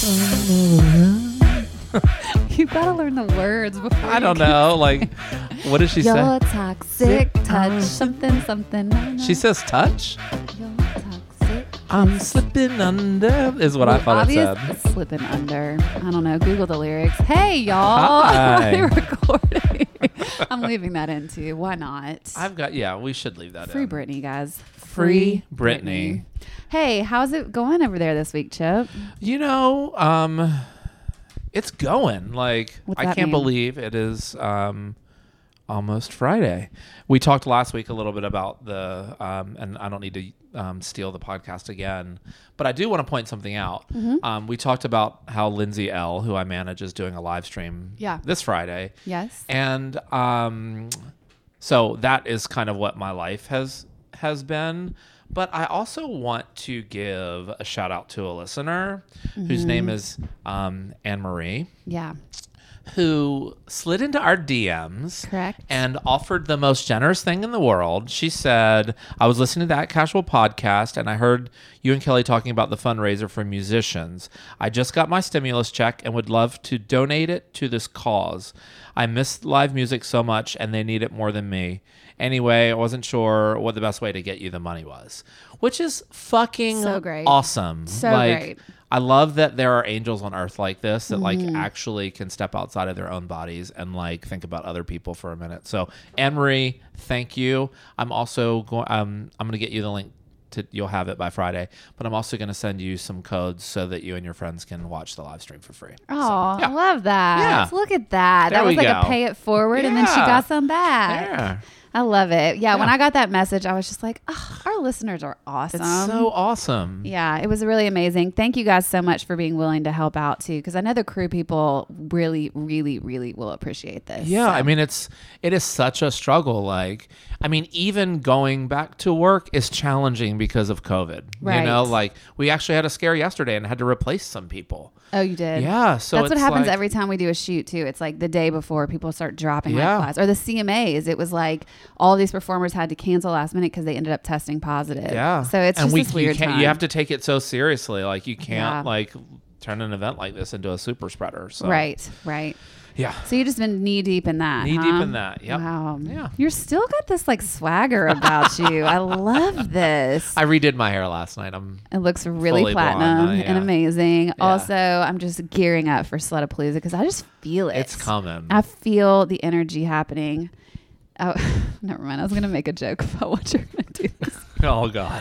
You've got to learn the words before. I don't know. Like, what does she say? You're toxic, touch something, something. No. She says touch? You're toxic. I'm slipping under is what I thought it said. Obvious slipping under. I don't know. Google the lyrics. Hey, y'all. Hi. We're recording. I'm leaving that in too. Why not? We should leave that Free in. Britney, guys. Free Britney. Hey, how's it going over there this week, Chip? You know, it's going. Like, What's I that can't mean? believe it is almost Friday. We talked last week a little bit about the, and I don't need to steal the podcast again, but I do want to point something out. Mm-hmm. We talked about how Lindsay L., who I manage, is doing a live stream this Friday. Yes. And so that is kind of what my life has been. But I also want to give a shout out to a listener whose name is Anne-Marie, Yeah. who slid into our DMs. Correct. And offered the most generous thing in the world. She said, I was listening to That Casual podcast and I heard you and Kelly talking about the fundraiser for musicians. I just got my stimulus check and would love to donate it to this cause. I miss live music so much and they need it more than me. Anyway, I wasn't sure what the best way to get you the money was, which is fucking So great. awesome. So great. I love that there are angels on earth like this that like actually can step outside of their own bodies and like think about other people for a minute. So Anne-Marie, thank you. I'm also going, I'm going to get you the link to, you'll have it by Friday, but I'm also going to send you some codes so that you and your friends can watch the live stream for free. Oh, So, yeah. I love that. Yeah. Look at that. There That was we like a go. pay it forward and then she Yeah. got some back. Yeah. I love it. Yeah, when Yeah. I got that message, I was just like, oh, our listeners are awesome. It's so awesome. Yeah, it was really amazing. Thank you guys so much for being willing to help out too, because I know the crew people really, really, really will appreciate this. Yeah, So, I mean, it is such a struggle. Like, I mean, even going back to work is challenging because of COVID. Right. You know, like we actually had a scare yesterday and had to replace some people. oh, you did? Yeah, so That's what it's happens like- every time we do a shoot too. It's like the day before people start dropping Yeah. like flies. Or the CMAs, it was like all these performers had to cancel last minute because they ended up testing positive. Yeah, So it's and just this weird can't, time. you have to take it so seriously. Like you can't Yeah. like turn an event like this into a super spreader. So Right. yeah, So you've just been knee deep in that. Knee huh? deep in that, yep. Wow. Yeah. You're still got this like swagger about you. I love this. I redid my hair last night. It looks really fully platinum blonde, and amazing. Yeah. Also, I'm just gearing up for Slutapalooza because I just feel it. It's coming. I feel the energy happening. Oh, never mind. I was going to make a joke about what you're going to do this. Oh God.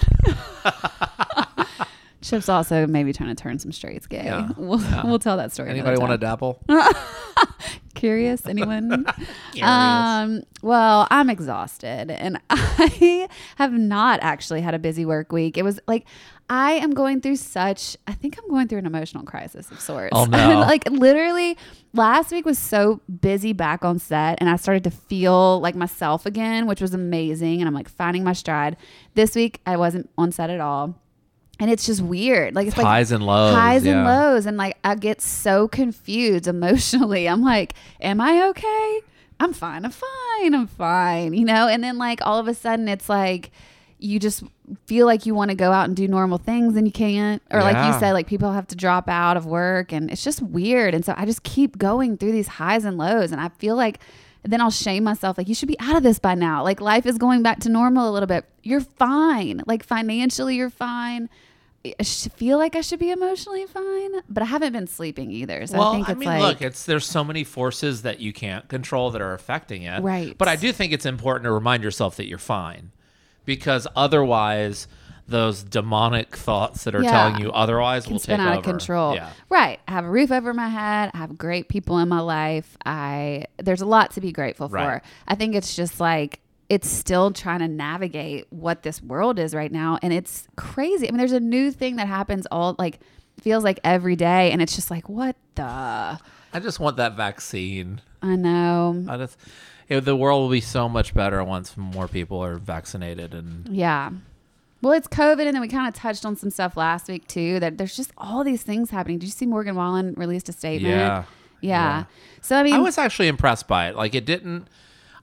Chip's also maybe trying to turn some straights gay. Yeah. We'll tell that story. Anybody want to to dabble? Curious? Anyone? Curious. Well, I'm exhausted and I have not actually had a busy work week. It was like, I am going through I think I'm going through an emotional crisis of sorts. Oh, no. Like literally last week was so busy back on set and I started to feel like myself again, which was amazing. And I'm like finding my stride. This week I wasn't on set at all. And it's just weird. Like it's like Highs and lows. highs and yeah. lows. And like, I get so confused emotionally. I'm like, am I okay? I'm fine. You know? And then like all of a sudden it's like, you just feel like you want to go out and do normal things and you can't, or like you Yeah. said, like people have to drop out of work and it's just weird. And so I just keep going through these highs and lows. And I feel like then I'll shame myself. Like, you should be out of this by now. Like life is going back to normal a little bit. You're fine. Like financially, you're fine. I feel like I should be emotionally fine, but I haven't been sleeping either. So Well, I think it's mean, like, look, there's so many forces that you can't control that are affecting it. Right. But I do think it's important to remind yourself that you're fine, because otherwise, those demonic thoughts that are Yeah. telling you otherwise can will spin take out over. of control. Yeah. Right. I have a roof over my head. I have great people in my life. There's a lot to be grateful for. Right. I think it's just like, it's still trying to navigate what this world is right now. And it's crazy. I mean, there's a new thing that happens feels like every day. And it's just like, what the? I just want that vaccine. I know. The world will be so much better once more people are vaccinated. And Yeah. Well, it's COVID. And then we kind of touched on some stuff last week too, that there's just all these things happening. Did you see Morgan Wallen released a statement? Yeah. Yeah. So, I mean, I was actually impressed by it. Like, it didn't.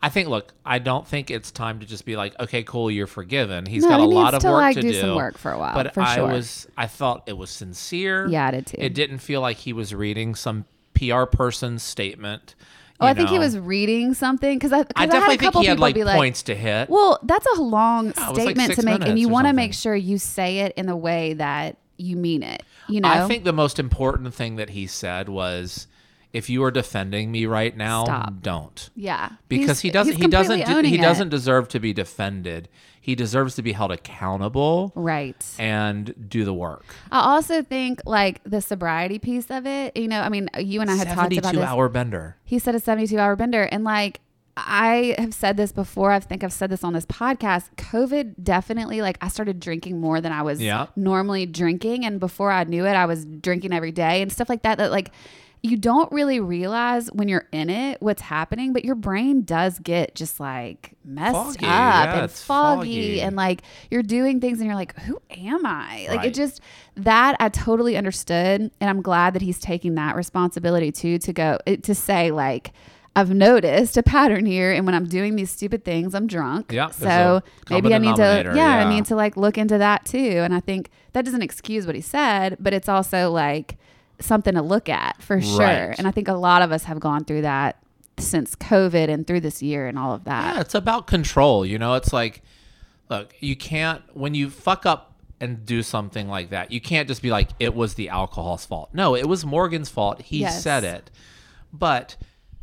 I think, look, I don't think it's time to just be like, okay, cool, you're forgiven. He's No, got a he lot needs of to, work like, to do do. some work for a while, But for sure. I thought it was sincere. Yeah, I did too. It didn't feel like he was reading some PR person's statement. Oh, I think he was reading something because I I definitely had a think couple he had people like be like, points to hit. well, that's a long was like statement 6 to make, and minutes you or want to something. make sure you say it in the way that you mean it. You know, I think the most important thing that he said was, if you are defending me right now, Stop. don't. yeah, Because he's completely owning he it. doesn't deserve to be defended. He deserves to be held accountable right. and do the work. I also think like the sobriety piece of it. You know, I mean, you and I had talked about this. 72-hour bender. He said a 72-hour bender, and like I have said this before. I think I've said this on this podcast. COVID definitely, like, I started drinking more than I was normally drinking, and before I knew it, I was drinking every day and stuff like that. That like you don't really realize when you're in it what's happening, but your brain does get just like messed Foggy. up Yeah, and it's foggy, and like you're doing things and you're like, who am I? Like Right. it just that I totally understood, and I'm glad that he's taking that responsibility too to go to say like, I've noticed a pattern here, and when I'm doing these stupid things, I'm drunk. Yeah, So maybe I need to, denominator, I need to like look into that too. And I think that doesn't excuse what he said, but it's also like something to look at for sure. Right. And I think a lot of us have gone through that since COVID and through this year and all of that. Yeah, it's about control. You know, it's like, look, you can't, when you fuck up and do something like that, you can't just be like, it was the alcohol's fault. No, it was Morgan's fault. He said it. But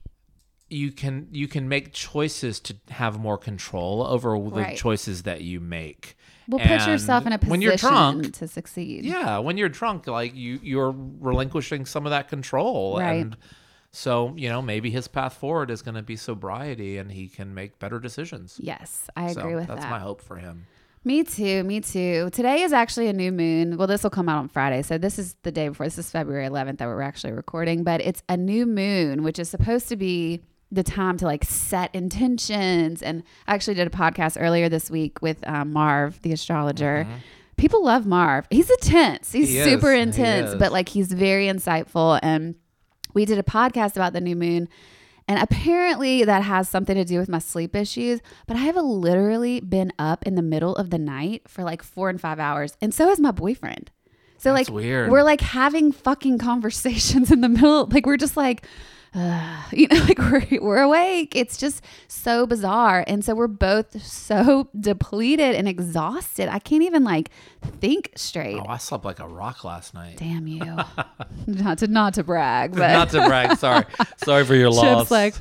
you can make choices to have more control over the choices that you make. Well, put yourself in a position when you're drunk, to succeed. Yeah, when you're drunk, like you're relinquishing some of that control. Right. And so, you know, maybe his path forward is going to be sobriety and he can make better decisions. Yes, I agree with that. That's my hope for him. Me too. Me too. Today is actually a new moon. Well, this will come out on Friday. So this is the day before. This is February 11th that we're actually recording, but it's a new moon, which is supposed to be the time to like set intentions. And I actually did a podcast earlier this week with Marv, the astrologer. Mm-hmm. People love Marv. He's intense. He's super intense, but like he's very insightful. And we did a podcast about the new moon. And apparently that has something to do with my sleep issues. But I have literally been up in the middle of the night for like 4 and 5 hours. And so has my boyfriend. So That's like weird. We're like having fucking conversations in the middle. Like we're just like, you know, like we're awake. It's just so bizarre. And so we're both so depleted and exhausted. I can't even like think straight. Oh, I slept like a rock last night. Damn you. not to brag, but not to brag. Sorry for your loss. Chip's like,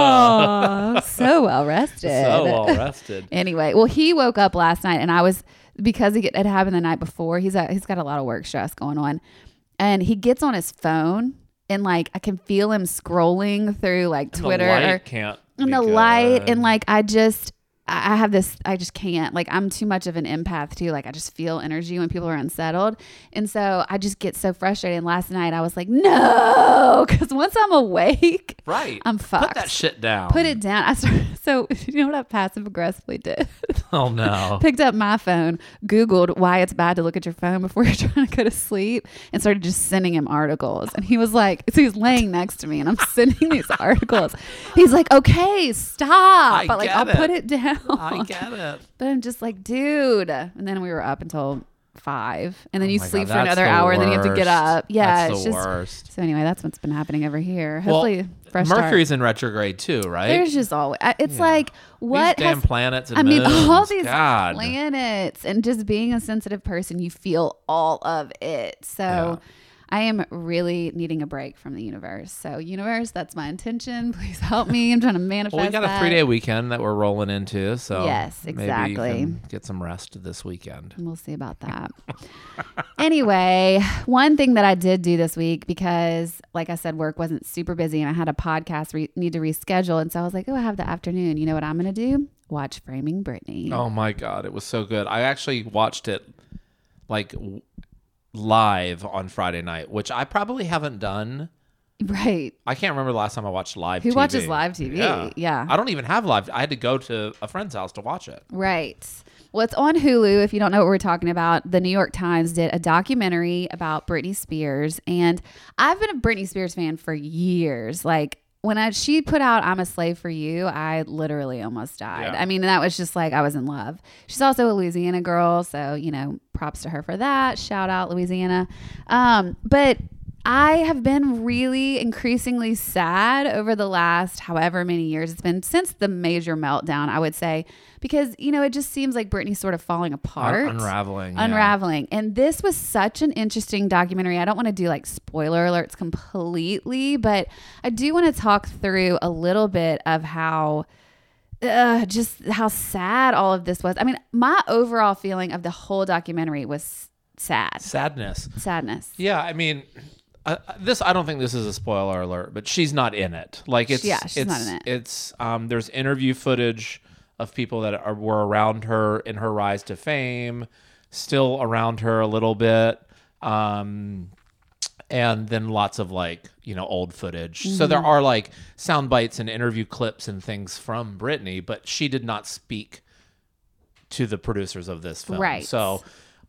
oh, so well rested. So well rested. Anyway, well, he woke up last night, and I was, because it had happened the night before. He's got a lot of work stress going on, and he gets on his phone. And like I can feel him scrolling through like Twitter, and the light, and like I just can't. Like I'm too much of an empath too. Like I just feel energy when people are unsettled, and so I just get so frustrated. And last night I was like, no, because once I'm awake, I'm fucked. Put that shit down. Put it down. So you know what I passive aggressively did? Oh no! Picked up my phone, Googled why it's bad to look at your phone before you're trying to go to sleep, and started just sending him articles. And he was like, so he's laying next to me, and I'm sending these articles. He's like, okay, stop. But like, I'll put it down. I get it. But I'm just like, dude. And then we were up until 5, and then you sleep God, for another hour, and then you have to get up. Yeah, that's it's the just worst. So anyway, that's what's been happening over here. Hopefully, fresh Mercury's start. in retrograde too, right? There's just always. It's like what these damn has, planets and moons. all these God. planets, and just being a sensitive person, you feel all of it. So. I am really needing a break from the universe. So universe, that's my intention. Please help me. I'm trying to manifest Well, we got a 3-day weekend that we're rolling into. So yes, exactly. Maybe you can get some rest this weekend. We'll see about that. Anyway, one thing that I did do this week, because like I said, work wasn't super busy and I had a podcast need to reschedule. And so I was like, oh, I have the afternoon. You know what I'm going to do? Watch Framing Britney. Oh my God. It was so good. I actually watched it like live on Friday night, which I probably haven't done. Right. I can't remember the last time I watched live TV. Who watches live TV? Yeah. I don't even have live. I had to go to a friend's house to watch it. Right. Well, it's on Hulu. If you don't know what we're talking about, the New York Times did a documentary about Britney Spears. And I've been a Britney Spears fan for years. Like, when she put out I'm a Slave for You, I literally almost died. Yeah. I mean, that was just like, I was in love. She's also a Louisiana girl. So, props to her for that. Shout out Louisiana. But I have been really increasingly sad over the last however many years it's been since the major meltdown, I would say, because, it just seems like Britney's sort of falling apart. Unraveling. Unraveling. And this was such an interesting documentary. I don't want to do like spoiler alerts completely, but I do want to talk through a little bit of how just how sad all of this was. I mean, my overall feeling of the whole documentary was sadness. Yeah, I mean, I don't think this is a spoiler alert, but she's not in it. Like she's not in it. It's there's interview footage of people that were around her in her rise to fame, still around her a little bit, and then lots of old footage. Mm-hmm. So there are like sound bites and interview clips and things from Britney, but she did not speak to the producers of this film. Right. So.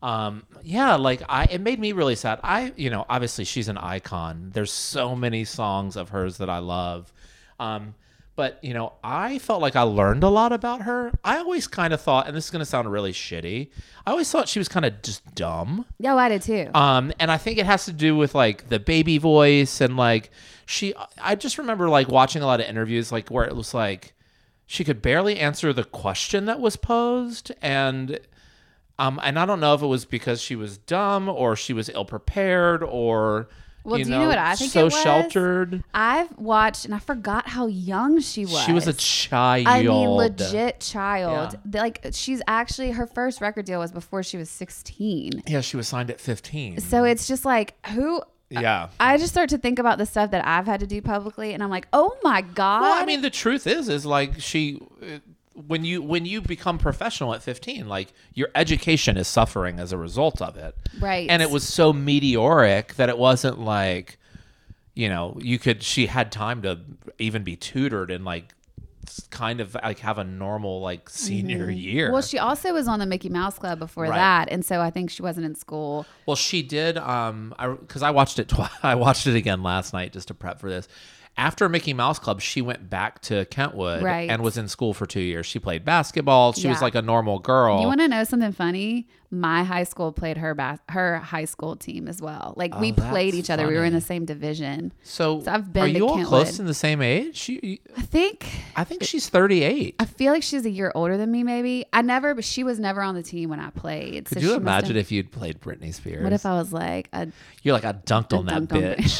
It made me really sad. Obviously she's an icon. There's so many songs of hers that I love. But I felt like I learned a lot about her. I always kind of thought, and this is going to sound really shitty, I always thought she was kind of just dumb. Yeah, I did too. And I think it has to do with like the baby voice and I just remember like watching a lot of interviews like where it was like she could barely answer the question that was posed, and I don't know if it was because she was dumb or she was ill prepared or do you know what I think so it was? Sheltered. I've watched and I forgot how young she was. She was a child. I mean, legit child. Yeah. Like she's actually, her first record deal was before she was 16. Yeah, she was signed at 15. So it's just like Yeah. I just start to think about the stuff that I've had to do publicly, and I'm like, oh my God. Well, I mean, the truth is like when you become professional at 15, like your education is suffering as a result of it. Right. And it was so meteoric that it wasn't like, she had time to even be tutored and like kind of like have a normal like senior year. Well, she also was on the Mickey Mouse Club before that, and so I think she wasn't in school. Well, she did because I watched it I watched it again last night just to prep for this. After Mickey Mouse Club, she went back to Kentwood and was in school for 2 years. She played basketball. She was like a normal girl. You want to know something funny? My high school played her high school team as well. Like we played each other. We were in the same division. So I've been are you to all Kentwood. close in the same age? I think she's 38. I feel like she's a year older than me. Maybe but she was never on the team when I played. Could you imagine if you'd played Britney Spears? What if I was like you're like I dunked on that bitch.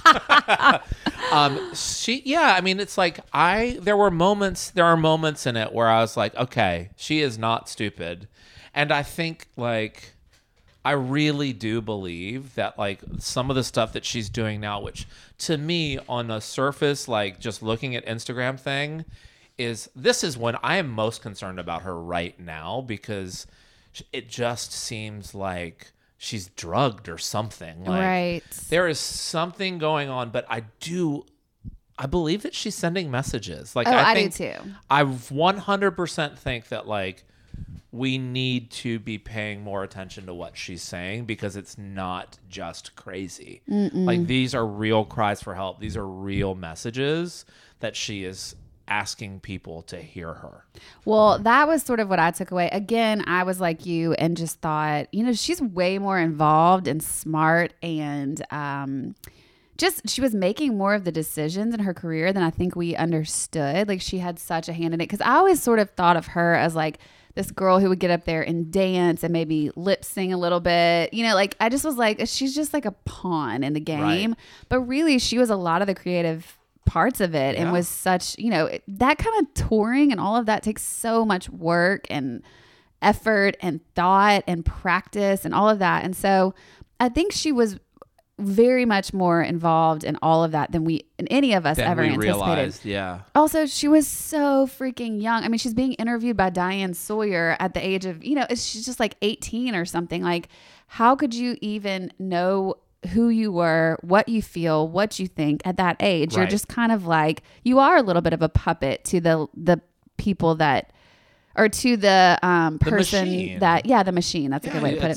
I mean, it's like there are moments in it where I was like, okay, she is not stupid. And I think like, I really do believe that like some of the stuff that she's doing now, which to me on a surface, like just looking at Instagram thing this is when I am most concerned about her right now, because it just seems like she's drugged or something. Like, right. There is something going on, but I believe that she's sending messages. Like I do too. I 100% think that like we need to be paying more attention to what she's saying, because it's not just crazy. Like these are real cries for help. These are real messages that she is asking people to hear her. Well, that was sort of what I took away. Again, I was like you and just thought, she's way more involved and smart, and she was making more of the decisions in her career than I think we understood. Like she had such a hand in it, because I always sort of thought of her as like this girl who would get up there and dance and maybe lip sing a little bit. Like I just was like, she's just like a pawn in the game. Right. But really, she was a lot of the creative parts of it, and was such, that kind of touring and all of that takes so much work and effort and thought and practice and all of that. And so I think she was very much more involved in all of that than any of us ever anticipated. Realized, yeah. Also, she was so freaking young. I mean, she's being interviewed by Diane Sawyer at the age of, she's just like 18 or something. Like, how could you even know who you were, what you feel, what you think at that age? Right. You're just kind of like, you are a little bit of a puppet to the people that, or to the person machine. The machine. That's a good way to put it.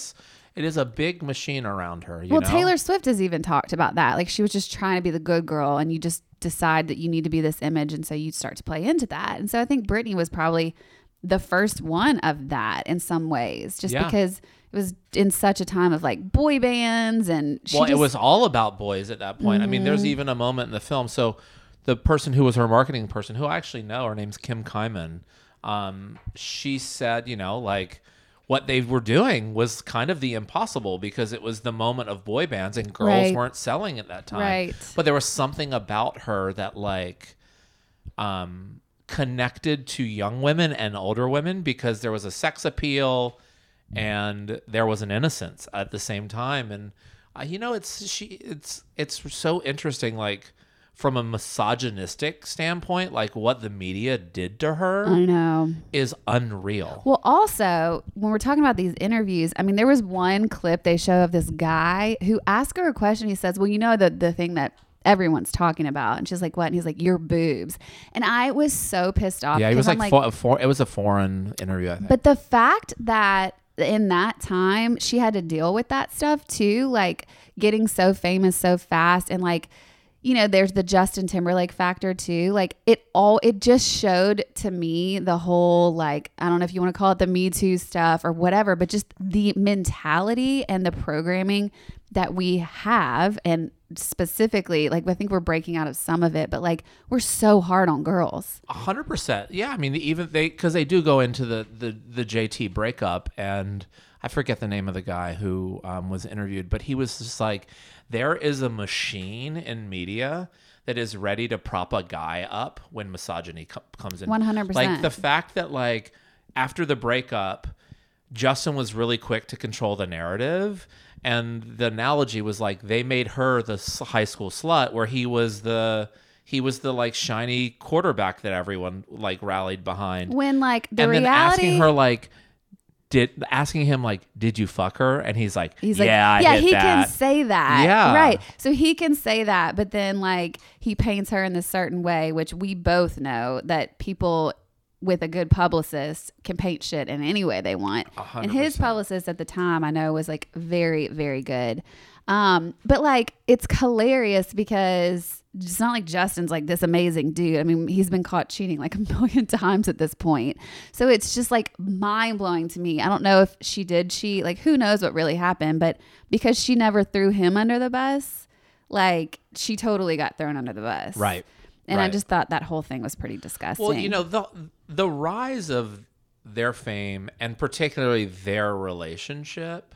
it is a big machine around her. You Well, know? Taylor Swift has even talked about that. Like she was just trying to be the good girl, and you just decide that you need to be this image, and so you start to play into that. And so I think Britney was probably the first one of that in some ways, just because it was in such a time of like boy bands, and it was all about boys at that point. I mean, there's even a moment in the film. So the person who was her marketing person, who I actually know, her name's Kim Kyman. She said, you know, like what they were doing was kind of the impossible because it was the moment of boy bands and girls weren't selling at that time. Right. But there was something about her that like connected to young women and older women because there was a sex appeal and there was an innocence at the same time. And you know, it's so interesting, like from a misogynistic standpoint, like what the media did to her I know is unreal. Well, also, when we're talking about these interviews, I mean, there was one clip they show of this guy who asked her a question. He says, well, you know, the thing that everyone's talking about. And she's like, what? And he's like, your boobs. And I was so pissed off. Yeah, he was like, it was a foreign interview, I think. But the fact that in that time, she had to deal with that stuff too, like getting so famous so fast, and like, you know, there's the Justin Timberlake factor too. Like it just showed to me the whole, like, I don't know if you want to call it the Me Too stuff or whatever, but just the mentality and the programming that we have. And specifically, like, I think we're breaking out of some of it, but like we're so hard on girls. 100%. Yeah. I mean, because they do go into the JT breakup, and I forget the name of the guy who was interviewed, but he was just like, there is a machine in media that is ready to prop a guy up when misogyny comes in. 100%. Like the fact that like after the breakup, Justin was really quick to control the narrative. And the analogy was like they made her the high school slut, where he was the like shiny quarterback that everyone like rallied behind. When like the and reality, then asking her like, asking him like, did you fuck her? And he's like, yeah, I did he that. can say that. Yeah. Right. So he can say that, but then like he paints her in this certain way, which we both know that people with a good publicist can paint shit in any way they want. 100%. And his publicist at the time, I know, was like very, very good. But like, it's hilarious because it's not like Justin's like this amazing dude. I mean, he's been caught cheating like a million times at this point. So it's just like mind blowing to me. I don't know if she did cheat, like who knows what really happened, but because she never threw him under the bus, like she totally got thrown under the bus. Right. And right. I just thought that whole thing was pretty disgusting. Well, you know, the rise of their fame and particularly their relationship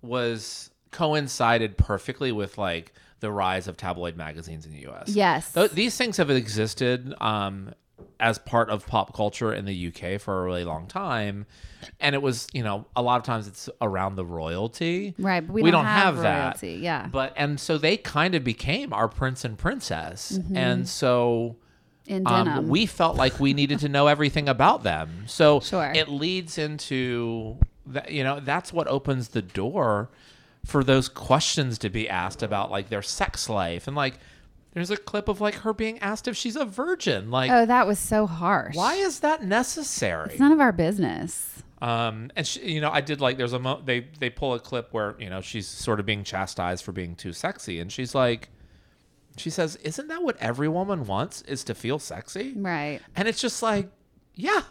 coincided perfectly with like the rise of tabloid magazines in the U.S. Yes. These things have existed as part of pop culture in the UK for a really long time. And it was, you know, a lot of times it's around the royalty. Right. But we don't have royalty. that. Yeah. And so they kind of became our prince and princess. Mm-hmm. And so in denim. We felt like we needed to know everything about them. So sure. It leads into, you know, that's what opens the door for those questions to be asked about like their sex life. And like, there's a clip of like her being asked if she's a virgin. Like, oh, that was so harsh. Why is that necessary? It's none of our business. And she, you know, I did like, there's they pull a clip where, you know, she's sort of being chastised for being too sexy. And she's like, she says, isn't that what every woman wants, is to feel sexy? Right. And it's just like, yeah.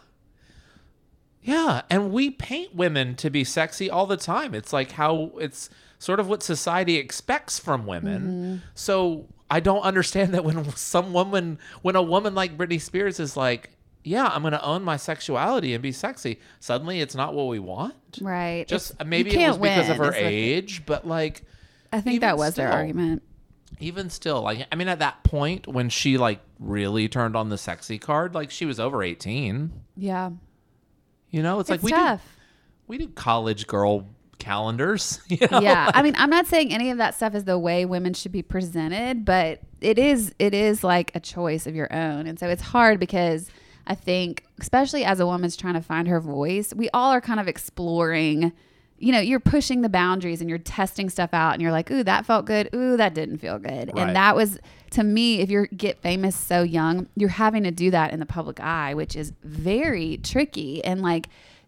Yeah. And we paint women to be sexy all the time. It's like how it's sort of what society expects from women. Mm-hmm. So I don't understand that when a woman like Britney Spears is like, yeah, I'm going to own my sexuality and be sexy, suddenly it's not what we want. Right. Just maybe it was because of her age, but like, I think that was their argument. Even still, like, I mean, at that point when she like really turned on the sexy card, like she was over 18. Yeah. You know, it's like we do college girl calendars. You know? Yeah. I mean, I'm not saying any of that stuff is the way women should be presented, but it is like a choice of your own. And so it's hard because I think, especially as a woman's trying to find her voice, we all are kind of exploring, you know, you're pushing the boundaries and you're testing stuff out and you're like, ooh, that felt good. Ooh, that didn't feel good. Right. And that was, to me, if you get famous so young, you're having to do that in the public eye, which is very tricky. And like,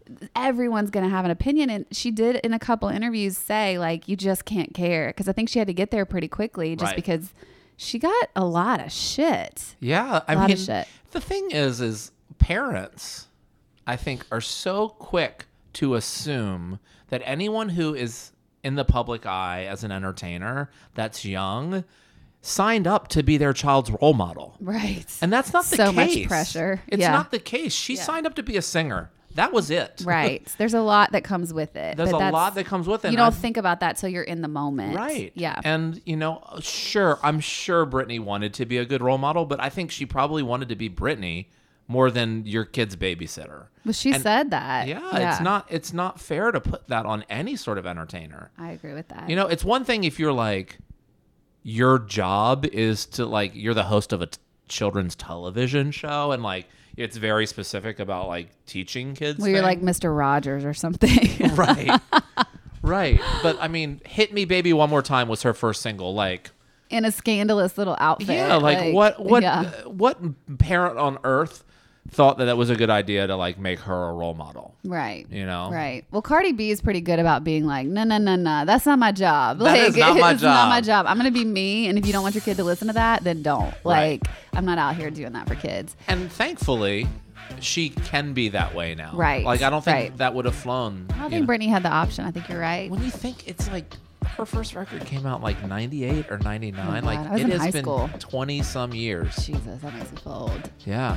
everyone's going to have an opinion. And she did in a couple interviews say like, you just can't care. Because I think she had to get there pretty quickly just Right. because she got a lot of shit. Yeah. I lot mean, of shit. the thing is parents, I think, are so quick to assume that anyone who is in the public eye as an entertainer that's young signed up to be their child's role model. Right. And that's not the So case. much pressure. It's Yeah. not the case. She signed up to be a singer. That was it. Right. There's a lot that comes with it. There's but a that's- lot that comes with it. You don't think about that till you're in the moment. Right. Yeah. And, sure, I'm sure Britney wanted to be a good role model, but I think she probably wanted to be Britney more than your kid's babysitter. Well, she said that. Yeah, it's not fair to put that on any sort of entertainer. I agree with that. It's one thing if you're like, your job is to like, you're the host of a children's television show and like, it's very specific about like teaching kids. Well, you're like things. Mr. Rogers or something. Right. Right. But I mean, Hit Me Baby One More Time was her first single. Like, In a scandalous little outfit. yeah, like yeah. what parent on earth thought that was a good idea to like make her a role model? Right. Right. Well, Cardi B is pretty good about being like, no, that's not my job. That like, is not my it's not my job. job. I'm going to be me. And if you don't want your kid to listen to that, then don't. Right. Like, I'm not out here doing that for kids. And thankfully, she can be that way now. Right, Like, I don't think right. that would have flown. I don't think Britney had the option. I think you're right. When you think it's like her first record came out like 98 or 99, Oh, like God. I was it in has high been school. 20 some years. Jesus, that makes me feel old. Yeah.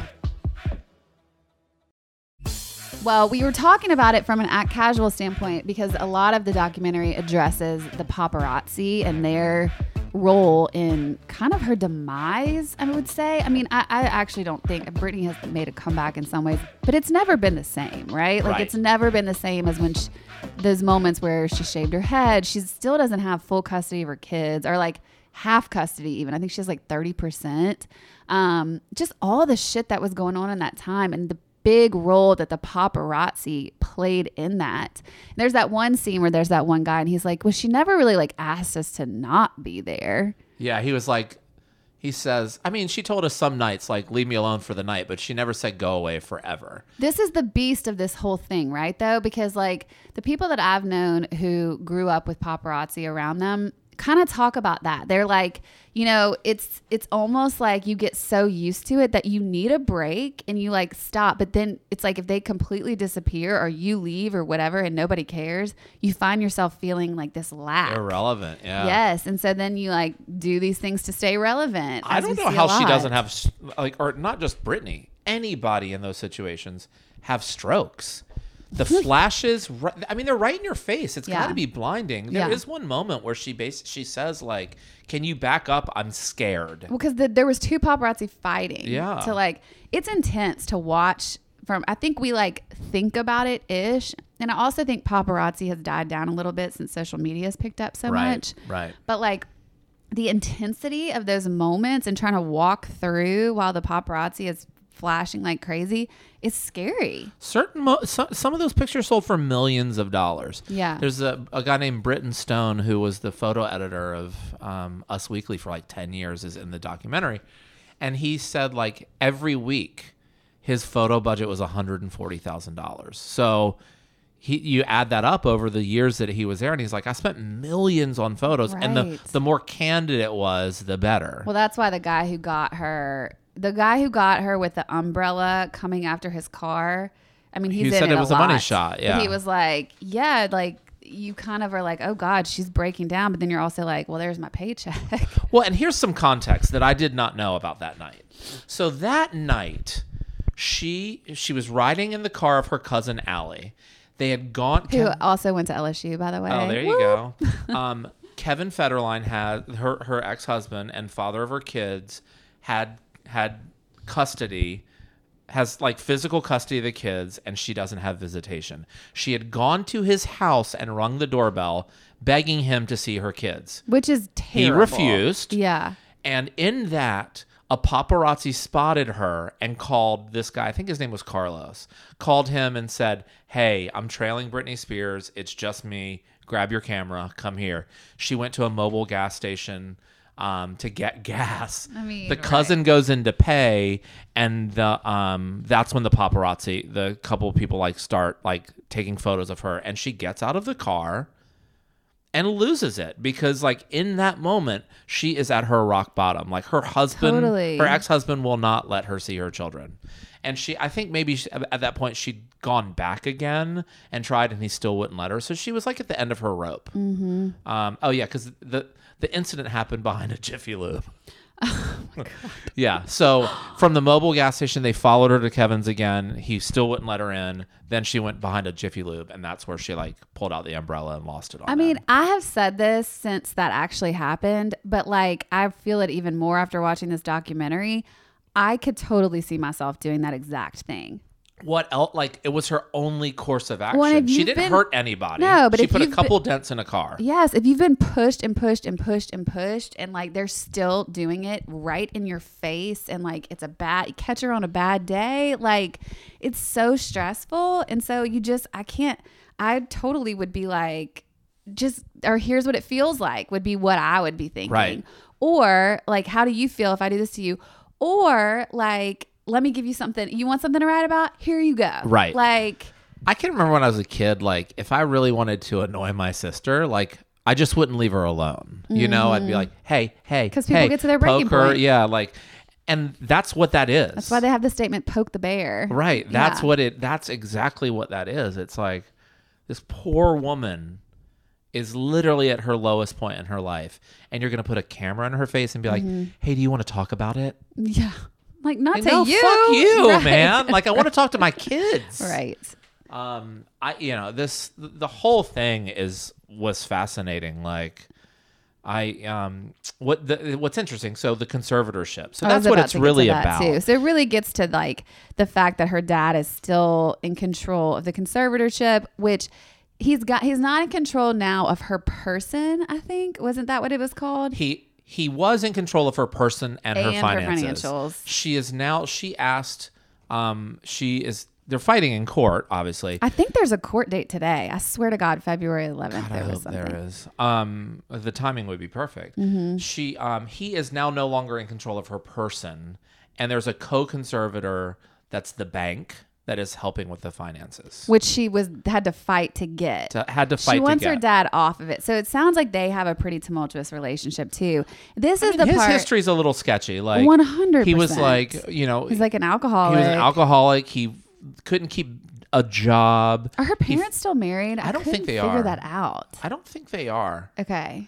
Well, we were talking about it from an act casual standpoint because a lot of the documentary addresses the paparazzi and their role in kind of her demise, I would say. I mean, I actually don't think Britney has made a comeback in some ways, but it's never been the same, right? Like, Right. it's never been the same as when those moments where she shaved her head. She still doesn't have full custody of her kids, or like half custody even. I think she has like 30%. Just all the shit that was going on in that time and the big role that the paparazzi played in that. There's that one scene where there's that one guy and he's like, well, she never really like asked us to not be there. Yeah, he was like, he says, I mean, she told us some nights, like, leave me alone for the night, but she never said go away forever. This is the beast of this whole thing, right? Though, because like the people that I've known who grew up with paparazzi around them kind of talk about that. They're like, it's almost like you get so used to it that you need a break and you like stop. But then it's like if they completely disappear or you leave or whatever and nobody cares, you find yourself feeling like this lack. Irrelevant, yeah. Yes. And so then you like do these things to stay relevant. I as don't we know see how a she lot. doesn't have, like, or not just Britney, anybody in those situations have strokes. The flashes, I mean, they're right in your face. It's Yeah. got to be blinding. There Yeah. is one moment where she says, like, can you back up? I'm scared. Well, because there was two paparazzi fighting. Yeah. To like, it's intense to watch from. I think we like think about it ish, and I also think paparazzi has died down a little bit since social media has picked up so much. Right. But like the intensity of those moments and trying to walk through while the paparazzi is flashing like crazy is scary. Some of those pictures sold for millions of dollars. Yeah. There's a guy named Britton Stone who was the photo editor of Us Weekly for like 10 years, is in the documentary. And he said like every week his photo budget was $140,000. So you add that up over the years that he was there, and he's like, I spent millions on photos. And Right. the more candid it was, the better. Well, that's why the guy who got her with the umbrella coming after his car, I mean, he's He in said it a was a money lot. shot, But yeah. he was like, yeah, like you kind of are like, oh God, she's breaking down. But then you're also like, well, there's my paycheck. Well, and here's some context that I did not know about that night. So that night, she was riding in the car of her cousin Allie. They had gone. Who also went to LSU, by the way. Oh, there you Woo! go. Kevin Federline had her ex-husband and father of her kids had custody, has like physical custody of the kids, and she doesn't have visitation. She had gone to his house and rung the doorbell, begging him to see her kids. Which is terrible. He refused. Yeah. And in that, a paparazzi spotted her and called this guy, I think his name was Carlos, called him and said, hey, I'm trailing Britney Spears. It's just me. Grab your camera. Come here. She went to a mobile gas station to get gas. I mean, the cousin goes in to pay, and that's when the paparazzi, the couple of people like start like taking photos of her, and she gets out of the car and loses it because like in that moment she is at her rock bottom. Like her husband, her ex-husband will not let her see her children. And I think maybe at that point she'd gone back again and tried, and he still wouldn't let her. So she was like at the end of her rope. Mm-hmm. Oh yeah, because the incident happened behind a Jiffy Lube. Oh my God. Yeah. So from the mobile gas station, they followed her to Kevin's again. He still wouldn't let her in. Then she went behind a Jiffy Lube, and that's where she like pulled out the umbrella and lost it on. I mean, I have said this since that actually happened, but like I feel it even more after watching this documentary. I could totally see myself doing that exact thing. What else? Like it was her only course of action. Well, she didn't hurt anybody. No, but she put a couple dents in a car. Yes, if you've been pushed and pushed and pushed and pushed, and like they're still doing it right in your face, and like it's you catch her on a bad day, like it's so stressful, and so I totally would be like, or here's what it feels like would be what I would be thinking, right? Or like, how do you feel if I do this to you? Or like, let me give you something. You want something to write about? Here you go. Right. Like, I can remember when I was a kid, like if I really wanted to annoy my sister, like I just wouldn't leave her alone. You know, I'd be like, hey, because people get to their breaking point. Yeah, like, and that's what that is. That's why they have the statement, poke the bear. Right. That's exactly what that is. It's like this poor woman is literally at her lowest point in her life, and you're going to put a camera in her face and be like, hey, do you want to talk about it? Yeah. Like, not to no, you. Fuck you, right. man. Like, I want to talk to my kids. Right. The whole thing was fascinating. Like, what's interesting. So the conservatorship. So that's what it's really about. Too. So it really gets to like the fact that her dad is still in control of the conservatorship, which he's not in control now of her person. I think wasn't that what it was called? He was in control of her person and her finances. Her financials. She is now. She asked. They're fighting in court, obviously. I think there's a court date today. I swear to God, February 11th. I hope there is. The timing would be perfect. Mm-hmm. He is now no longer in control of her person, and there's a co-conservator that's the bank that is helping with the finances, which she had to fight to get. She wants her dad off of it, so it sounds like they have a pretty tumultuous relationship too. His history's a little sketchy. Like 100%. He was like, he's like an alcoholic. He was an alcoholic. He couldn't keep a job. Are her parents still married? I don't think they are. Figure that out. I don't think they are. Okay.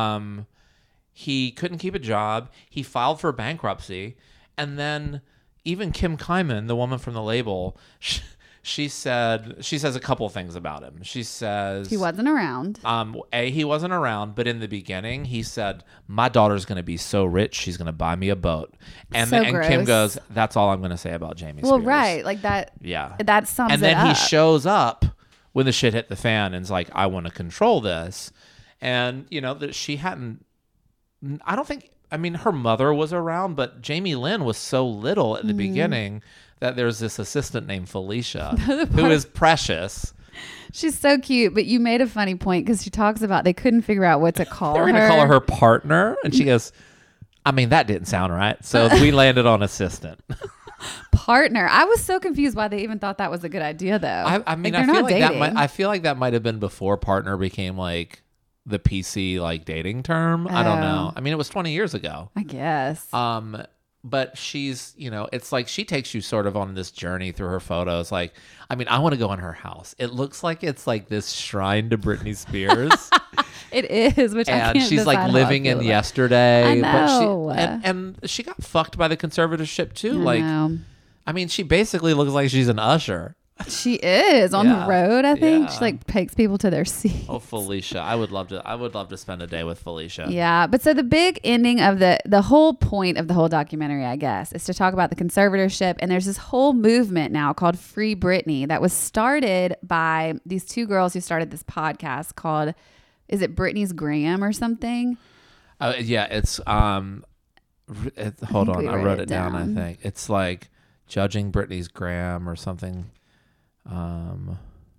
He couldn't keep a job. He filed for bankruptcy, and then even Kim Kyman, the woman from the label, she says a couple things about him. She says he wasn't around. He wasn't around, but in the beginning he said, my daughter's going to be so rich she's going to buy me a boat. And Kim goes, that's all I'm going to say about Jamie Spears. Well, right, like that. Yeah, that sums it up. And then he shows up when the shit hit the fan and is like, I want to control this. And that she hadn't. I don't think. I mean, her mother was around, but Jamie Lynn was so little at the beginning that there's this assistant named Felicia who is precious. She's so cute, but you made a funny point because she talks about they couldn't figure out what to call her. They were going to call her partner, and she goes, I mean, that didn't sound right. So we landed on assistant. Partner. I was so confused why they even thought that was a good idea, though. I mean, I feel like that might have been before partner became like the PC like dating term. I don't know. I mean, it was 20 years ago. I guess. But she's, it's like she takes you sort of on this journey through her photos. Like, I mean, I want to go in her house. It looks like it's like this shrine to Britney Spears. It is, which I can't she's like living in yesterday. I know. But and she got fucked by the conservatorship too. I mean, she basically looks like she's an usher. She is on the road. I think she like takes people to their seats. Oh, Felicia! I would love to spend a day with Felicia. Yeah, but so the big ending of the whole point of the whole documentary, I guess, is to talk about the conservatorship. And there's this whole movement now called Free Britney that was started by these two girls who started this podcast called, is it Britney's Graham or something? Yeah, it's hold on, I wrote it down. I think it's like Judging Britney's Graham or something.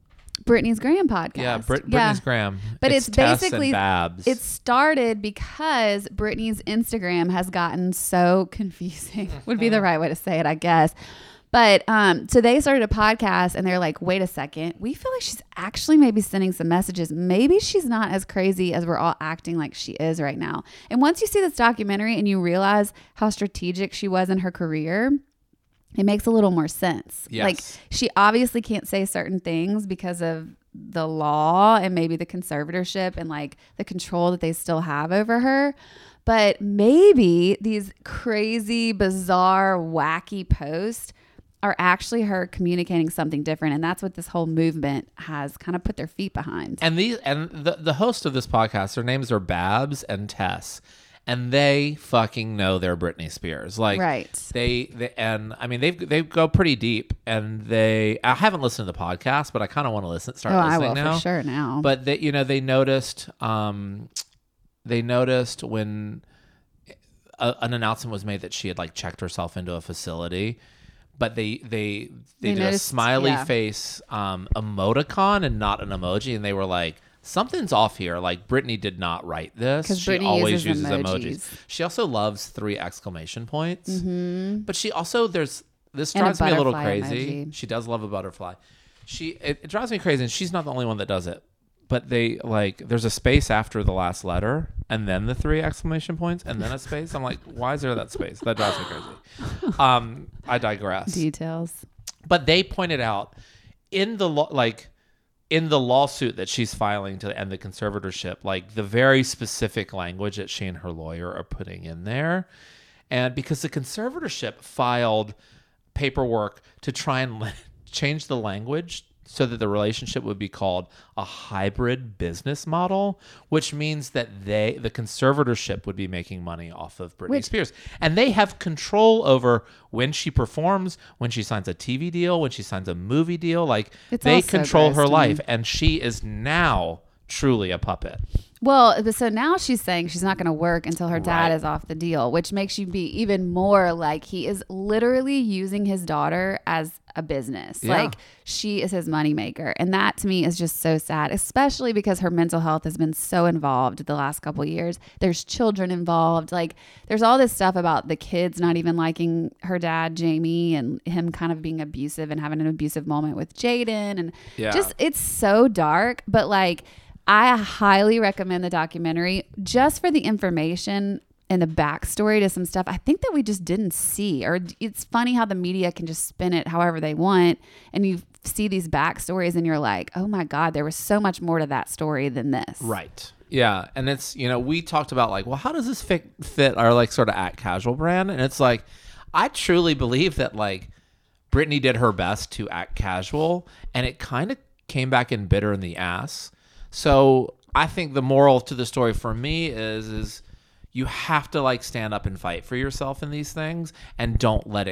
Brittany's Graham podcast. Yeah, Brittany's Graham. But it's Tess basically and Babs. it started because Brittany's Instagram has gotten so confusing. Would be the right way to say it, I guess. But so they started a podcast and they're like, wait a second, we feel like she's actually maybe sending some messages. Maybe she's not as crazy as we're all acting like she is right now. And once you see this documentary and you realize how strategic she was in her career, it makes a little more sense. Yes. Like she obviously can't say certain things because of the law and maybe the conservatorship and like the control that they still have over her. But maybe these crazy, bizarre, wacky posts are actually her communicating something different. And that's what this whole movement has kind of put their feet behind. And the host of this podcast, their names are Babs and Tess. And they fucking know their Britney Spears. Like, right. They and I mean they go pretty deep. And I haven't listened to the podcast, but I kind of want to start listening I will now. for sure now. But they noticed when an announcement was made that she had like checked herself into a facility. But they did a smiley face emoticon and not an emoji, and they were like, something's off here. Like Britney did not write this. She Brittany always uses emojis. She also loves 3 exclamation points. Mm-hmm. But she also this drives me a little crazy. Emoji. She does love a butterfly. It drives me crazy, and she's not the only one that does it. But there's a space after the last letter, and then the 3 exclamation points, and then a space. I'm like, why is there that space? That drives me crazy. I digress. Details. But they pointed out in the lawsuit that she's filing to end the conservatorship, like the very specific language that she and her lawyer are putting in there, and because the conservatorship filed paperwork to try and change the language so that the relationship would be called a hybrid business model, which means that the conservatorship would be making money off of Britney Spears. And they have control over when she performs, when she signs a TV deal, when she signs a movie deal. Like, they control her life. And she is now truly a puppet. Well, so now she's saying she's not going to work until her dad is off the deal, which makes you be even more like he is literally using his daughter as a business. Yeah. Like, she is his moneymaker. And that to me is just so sad, especially because her mental health has been so involved the last couple of years. There's children involved. Like, there's all this stuff about the kids not even liking her dad, Jamie, and him kind of being abusive and having an abusive moment with Jaden. And just, it's so dark. But like, I highly recommend the documentary just for the information and the backstory to some stuff I think that we just didn't see. Or it's funny how the media can just spin it however they want, and you see these backstories and you're like, oh my God, there was so much more to that story than this. Right. Yeah. And it's, we talked about like, well, how does this fit our like sort of Act Casual brand? And it's like, I truly believe that like Britney did her best to act casual, and it kind of came back and bit her in the ass. So I think the moral to the story for me is you have to like stand up and fight for yourself in these things, and don't let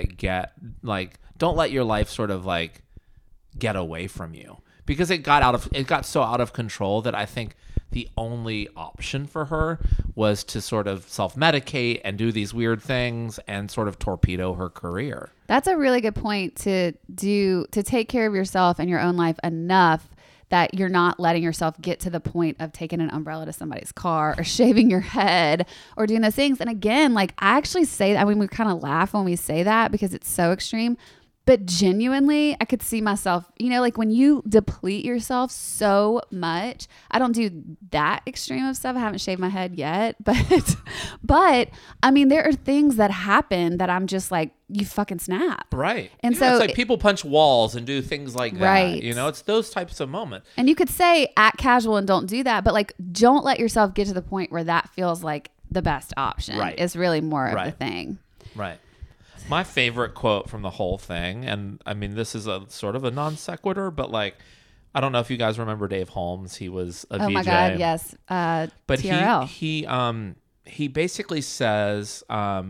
your life sort of like get away from you, because it got so out of control that I think the only option for her was to sort of self-medicate and do these weird things and sort of torpedo her career. That's a really good point to take care of yourself and your own life enough that you're not letting yourself get to the point of taking an umbrella to somebody's car or shaving your head or doing those things. And again, like, I actually say that, I mean, we kind of laugh when we say that because it's so extreme, but genuinely I could see myself, like when you deplete yourself so much. I don't do that extreme of stuff. I haven't shaved my head yet, but I mean, there are things that happen that I'm just like, you fucking snap. Right. And so it's like people punch walls and do things like that. Right. It's those types of moments. And you could say act casual and don't do that, but like, don't let yourself get to the point where that feels like the best option. Right. Is really more of the thing. Right. My favorite quote from the whole thing, and I mean, this is a sort of a non sequitur, but like, I don't know if you guys remember Dave Holmes. He was a VJ. Oh my God, yes. But TRL. he basically says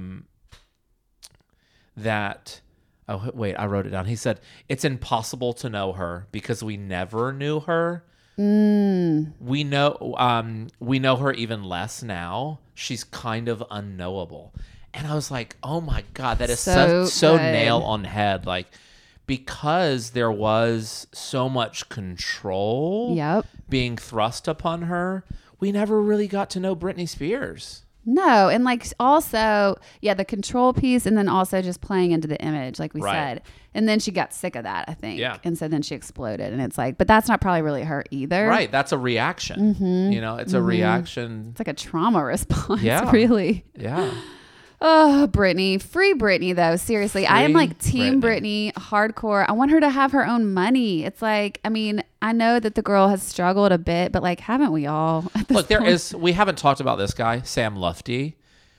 that. Oh wait, I wrote it down. He said it's impossible to know her because we never knew her. We know her even less now. She's kind of unknowable. And I was like, oh my God, that is so nail on head. Like, because there was so much control Yep. being thrust upon her, we never really got to know Britney Spears. No, and like also, yeah, the control piece, and then also just playing into the image, like we Right. said. And then she got sick of that, I think. Yeah. And so then she exploded, and it's like, but that's not probably really her either. Right. That's a reaction. You know, it's a reaction. It's like a trauma response, Yeah. really. Yeah. Oh, Britney. Free Britney, though. Seriously. I am Free like team Britney hardcore. I want her to have her own money. It's like, I mean, I know that the girl has struggled a bit, but like, haven't we all? At this Look, there point? is, we haven't talked about this guy, Sam Lufty.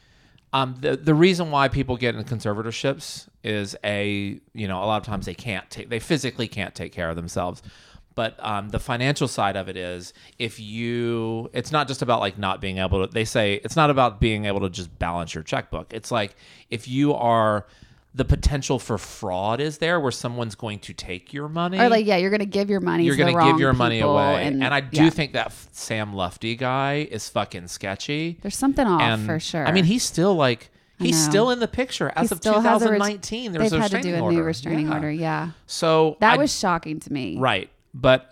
The reason why people get in conservatorships is a lot of times they physically can't take care of themselves. But the financial side of it is it's not just about like not being able to, they say it's not about being able to just balance your checkbook. It's like if you are, the potential for fraud is there where someone's going to take your money. Or like, yeah, you're going to give your money You're to the going to wrong give your money people, away. And I do yeah. think that Sam Lufty guy is fucking sketchy. There's something off And for sure. I mean, he's still like, he's know. still in the picture as He of still has a 2019. There's they've a had to do restraining a order. new restraining Yeah. order. Yeah. So That was shocking to me. right. But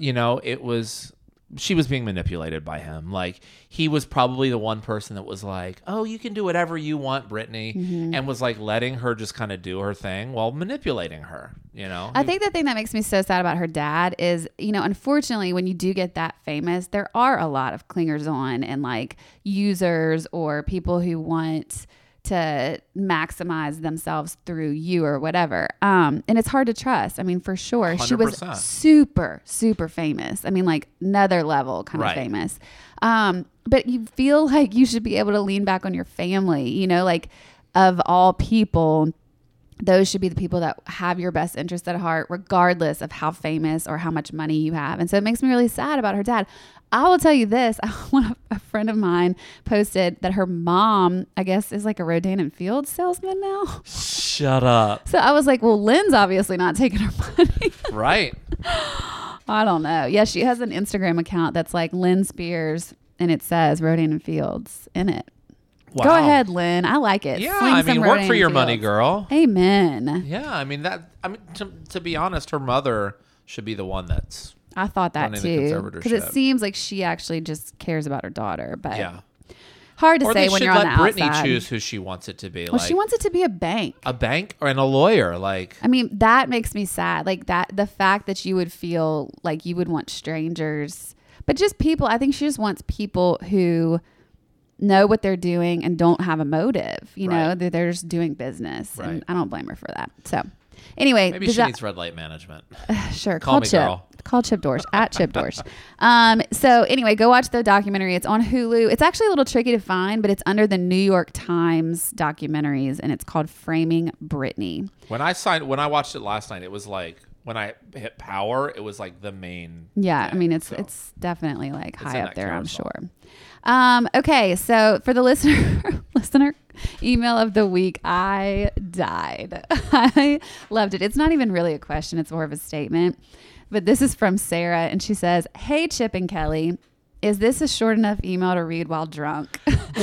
she was being manipulated by him. Like he was probably the one person that was like, oh, you can do whatever you want, Britney. And was like letting her just kind of do her thing while manipulating her, I think the thing that makes me so sad about her dad is, unfortunately, when you do get that famous, there are a lot of clingers on and like users or people who want to maximize themselves through you or whatever. And it's hard to trust. I mean, for sure. She was 100%. super, super famous. I mean, like another level kind Right. of famous. But you feel like you should be able to lean back on your family, like of all people, those should be the people that have your best interest at heart, regardless of how famous or how much money you have. And so it makes me really sad about her dad. I will tell you this. A friend of mine posted that her mom, I guess, is like a Rodan and Fields salesman now. Shut up. So I was like, well, Lynn's obviously not taking her money. Right. I don't know. Yeah, she has an Instagram account that's like Lynn Spears, and it says Rodan and Fields in it. Wow. Go ahead, Lynn. I like it. Yeah, Sling I mean, some work Rodan for and your money, Fields. girl. Amen. Yeah, I mean to be honest, her mother should be the one that's I thought that running the too, because it conservatorship. seems like she actually just cares about her daughter. But yeah. hard to Or say they when should you're on let the Britney outside. choose who she wants it to be. Well, like she wants it to be a bank. a bank or a lawyer. Like I mean, that makes me sad. Like that, the fact that you would feel like you would want strangers, but just people. I think she just wants people who know what they're doing and don't have a motive. Right. They're just doing business, Right. and I don't blame her for that. So, anyway, maybe she needs red light management. Sure. Call Call me, Chip. girl. Call Chip Dorsch at Chip Dorsch. So anyway, go watch the documentary. It's on Hulu. It's actually a little tricky to find, but it's under the New York Times documentaries, and it's called Framing Britney. When I watched it last night, it was like when I hit power, it was like the main. Yeah, thing. I mean, it's So, it's definitely like It's high in up that there, I'm carousel. sure. Okay, so for the listener email of the week, I died. I loved it. It's not even really a question; it's more of a statement. But this is from Sarah, and she says, "Hey, Chip and Kelly, is this a short enough email to read while drunk?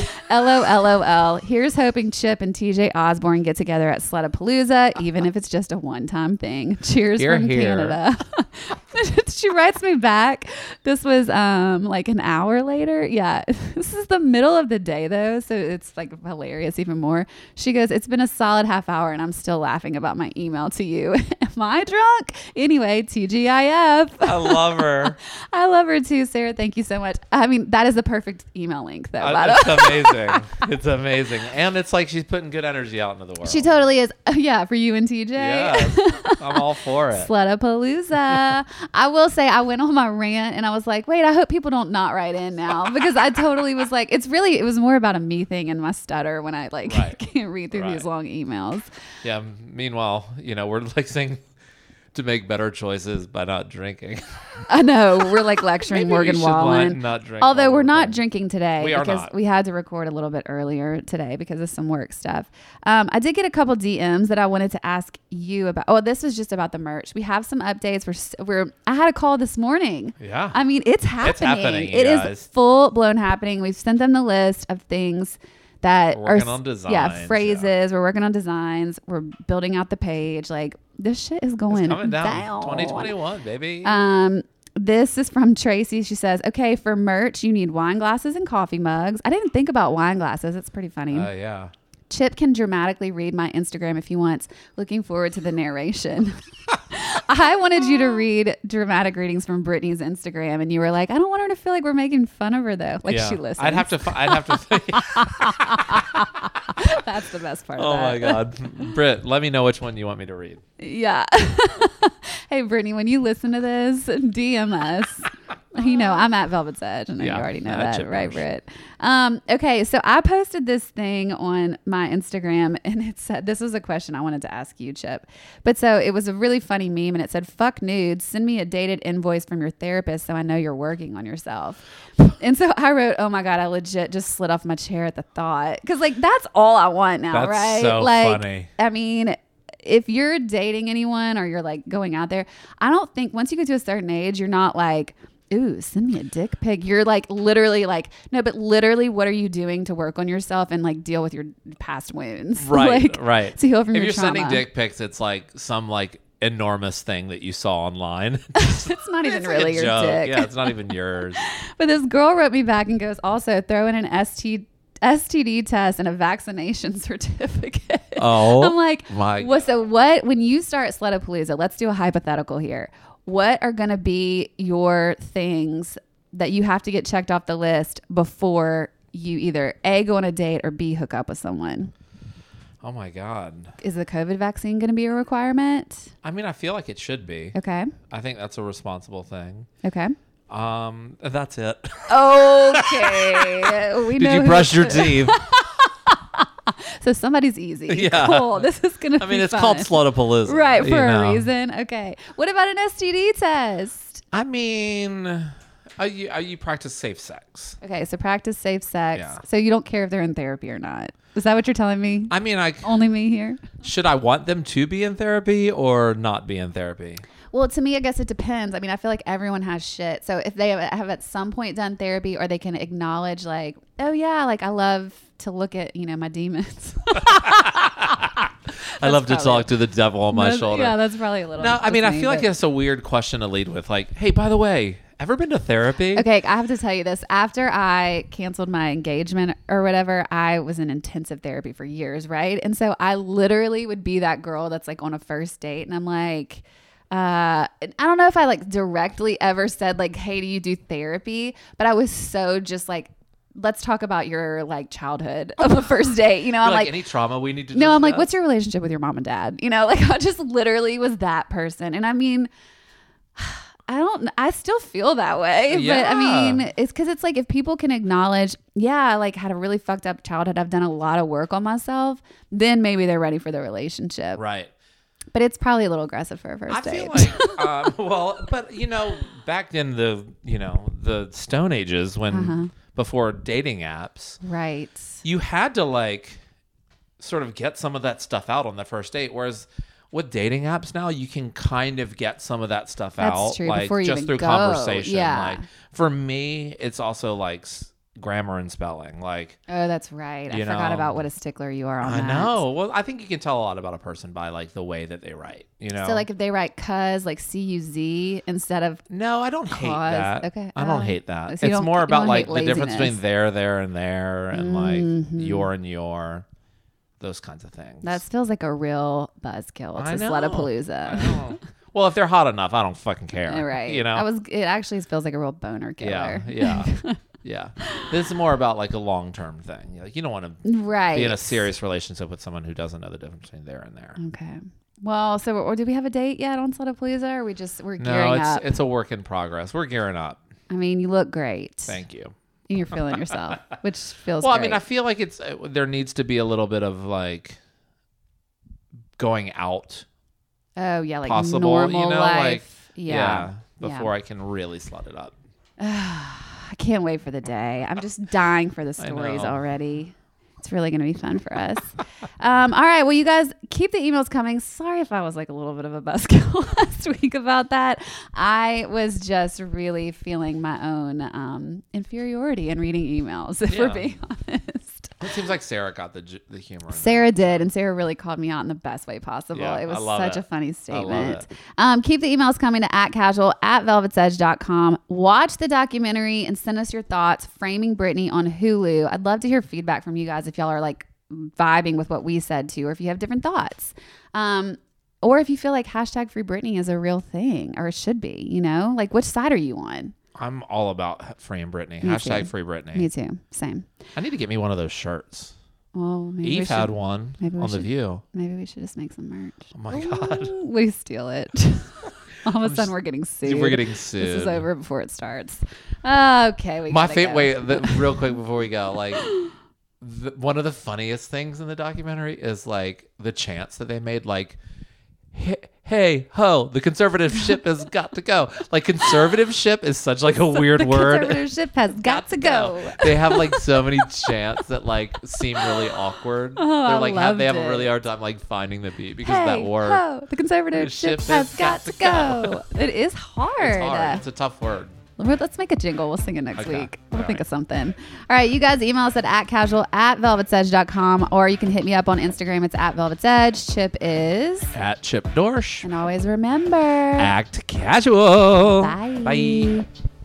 LOLOL. Here's hoping Chip and TJ Osborne get together at Slutapalooza, even if it's just a one-time thing. Cheers Hear, from hear. Canada." She writes me back. This was like an hour later. Yeah. This is the middle of the day though, so it's like hilarious even more. She goes, "It's been a solid half hour and I'm still laughing about my email to you." Am I drunk? Anyway, TGIF. I love her. I love her too, Sarah. Thank you so much. I mean, that is the perfect email link though. by the way. It's amazing. It's amazing, and it's like she's putting good energy out into the world. She totally is. Yeah, for you and TJ. Yes, I'm all for it. Slutapalooza. I will say I went on my rant and I was like, wait, I hope people don't not write in now, because I totally was like, it was more about a me thing and my stutter when I like Right. can't read through Right. these long emails. Yeah. Meanwhile, we're like saying to make better choices by not drinking. I know we're like lecturing Maybe Morgan we should Wallen. not drink Although while we're not recording. drinking today We are because not. we had to record a little bit earlier today because of some work stuff. I did get a couple DMs that I wanted to ask you about. Oh, this was just about the merch. We have some updates. I had a call this morning. Yeah. I mean, it's happening. happening, you It is guys. full blown happening. We've sent them the list of things that We're working on designs, yeah, phrases. We're working on designs. We're building out the page. Like this shit is going It's coming down. down. 2021, baby. This is from Tracy. She says, okay, for merch, you need wine glasses and coffee mugs. I didn't think about wine glasses. It's pretty funny. Yeah. Chip can dramatically read my Instagram if he wants. Looking forward to the narration. I wanted you to read dramatic readings from Brittany's Instagram, and you were like, I don't want her to feel like we're making fun of her, though. Like she listens. I'd have to. That's the best part of Oh that. my God. Britt, let me know which one you want me to read. Yeah. Hey, Brittany, when you listen to this, DM us. You know, I'm at Velvet's Edge. I know you already know that, right, Britt? Okay, so I posted this thing on my Instagram, and it said, this was a question I wanted to ask you, Chip. But so it was a really funny meme, and it said, fuck nudes, send me a dated invoice from your therapist so I know you're working on yourself. And so I wrote, oh my God, I legit just slid off my chair at the thought. Because, like, that's all I want now, That's right? so like, funny. I mean, if you're dating anyone or you're, like, going out there, I don't think once you get to a certain age, you're not like, ooh, send me a dick pic. You're like literally like, no, but literally what are you doing to work on yourself and like deal with your past wounds? Right, like, right. To heal from if your you're trauma. sending dick pics, it's like some like enormous thing that you saw online. It's not even It's really like a your joke. dick. Yeah, it's not even yours. But this girl wrote me back and goes, also throw in an STD test and a vaccination certificate. Oh, I'm like, my well, so what, when you start Slutapalooza, let's do a hypothetical here. What are going to be your things that you have to get checked off the list before you either A, go on a date, or B, hook up with someone? Oh my God. Is the COVID vaccine going to be a requirement? I mean, I feel like it should be. Okay. I think that's a responsible thing. Okay. That's it. Okay. We Did know you who- brush your teeth? So somebody's easy. Yeah. Cool. This is going to be I mean, it's fun. called Slutapalooza. Right, for you a know. reason. Okay. What about an STD test? I mean, you practice safe sex. Okay, so practice safe sex. Yeah. So you don't care if they're in therapy or not. Is that what you're telling me? I mean, Only me here? should I want them to be in therapy or not be in therapy? Well, to me, I guess it depends. I mean, I feel like everyone has shit. So if they have at some point done therapy, or they can acknowledge like, oh yeah, like I love to look at, my demons. I love to probably- talk to the devil on my That's- shoulder. Yeah, that's probably a little. No, I mean, I just feel me, like but- it's a weird question to lead with. Like, hey, by the way, ever been to therapy? Okay, I have to tell you this. After I canceled my engagement or whatever, I was in intensive therapy for years, right? And so I literally would be that girl that's like on a first date, and I'm like, I don't know if I like directly ever said like, hey, do you do therapy? But I was so just like, let's talk about your like childhood of a first date. I'm You're like, any trauma we need to no, I'm like, discuss? what's your relationship with your mom and dad? Like I just literally was that person. And I mean, I still feel that way, but I Yeah. mean, it's cause it's like, if people can acknowledge, yeah, I like had a really fucked up childhood, I've done a lot of work on myself, then maybe they're ready for the relationship. Right. But it's probably a little aggressive for a first I date. feel like, but back in the Stone Ages when before dating apps, Right. you had to like sort of get some of that stuff out on the first date. Whereas with dating apps now, you can kind of get some of that stuff That's out, true, like before you just even through go. conversation. Yeah. Like for me, it's also like grammar and spelling. Like Oh, that's right. I You forgot know, about what a stickler you are on I that. know. Well, I think you can tell a lot about a person by like the way that they write. So like if they write cuz like CUZ instead of No, I don't hate Cause. that. Okay. I don't hate that. so you It's don't- more you about don't like hate the difference laziness. between there, and there, and like Mm-hmm. your and your, those kinds of things. that feels like a real buzzkill I to know. Slutapalooza. I know. Well, if they're hot enough, I don't fucking care. Right. You know. It actually feels like a real boner Yeah. killer. Yeah. Yeah. This is more about like a long-term thing. Like you don't want to Right. be in a serious relationship with someone who doesn't know the difference between there and there. Okay. Well, so or do we have a date yet on Slutapalooza? Or we're No, gearing up? it's a work in progress. We're gearing up. I mean, you look great. Thank you. And you're feeling yourself, which feels Well, great. I mean, I feel like there needs to be a little bit of like going out oh yeah, like possible, normal life. yeah, Yeah. before I can really slut it up. I can't wait for the day. I'm just dying for the stories know. already. It's really going to be fun for us. All right. Well, you guys keep the emails coming. Sorry if I was like a little bit of a buzzkill last week about that. I was just really feeling my own inferiority in reading emails, if we're Yeah. being honest. It seems like Sarah got the humor. Sarah did, and Sarah really called me out in the best way possible. Yeah, it was I love such it. a funny statement. I love Keep the emails coming to @casual@velvetsedge.com. Watch the documentary and send us your thoughts. Framing Britney on Hulu. I'd love to hear feedback from you guys if y'all are like vibing with what we said too, or if you have different thoughts. Or if you feel like #Free Britney is a real thing, or it should be, you know, like which side are you on? I'm all about freeing Britney. Me # too. Free Britney. Me too. Same. I need to get me one of those shirts. Well, maybe Eve had one maybe we on The should- View. Maybe we should just make some merch. Oh my God. We steal it. All of a sudden, we're getting sued. We're getting sued. This is over before it starts. Okay, we My gotta favorite. go. Wait, real quick before we go, like one of the funniest things in the documentary is like the chants that they made, like hey ho, the conservative ship has got to go. Like conservative ship is such like a weird the word. conservative ship has got to go. They have like so many chants that like seem really awkward. Oh, They're like loved they have it. a really hard time like finding the beat because Hey, that word. ho, the conservative ship has got to go. It is hard. It's hard. It's a tough word. Let's make a jingle. We'll sing it next Okay. week. We'll All think right. of something. All right. You guys email us at @casual@velvetsedge.com, or you can hit me up on Instagram. It's @velvetsedge. Chip is. At Chip Dorsch. And always remember. Act casual. Bye. Bye.